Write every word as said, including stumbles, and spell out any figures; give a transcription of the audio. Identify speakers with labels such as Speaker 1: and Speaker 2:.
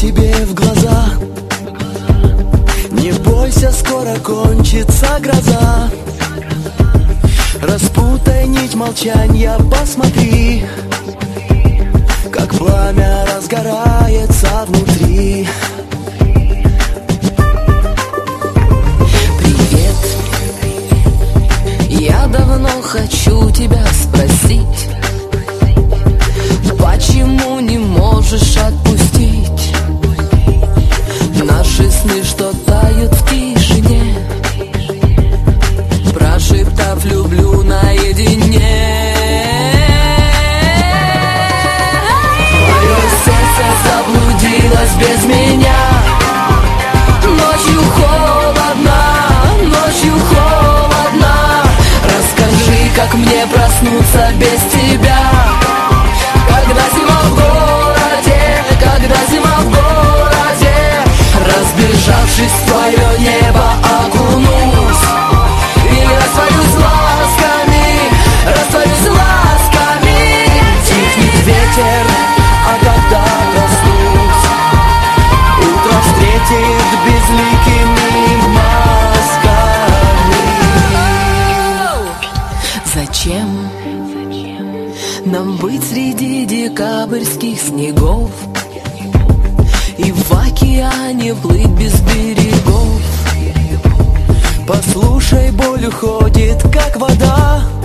Speaker 1: тебе в глаза. Не бойся, скоро кончится гроза. Распутай нить молчанья, посмотри, как пламя разгорается внутри.
Speaker 2: Привет, я давно хочу тебя спросить, почему не можешь отпустить наши сны, что тают в тишине, прошептав «люблю» наедине. Твое сердце заблудилось без меня. Ночью холодно, ночью холодно. Расскажи, как мне проснуться без тебя. Когда зима в городе, когда зима в городе, разбежавшись в твое небо, окунусь и растворюсь ласками, растворюсь ласками. Тихнет ветер, а когда проснусь, утро встретит безликими мазками. Зачем нам быть среди декабрьских снегов и в океане плыть без берегов?
Speaker 1: Послушай, боль уходит, как вода.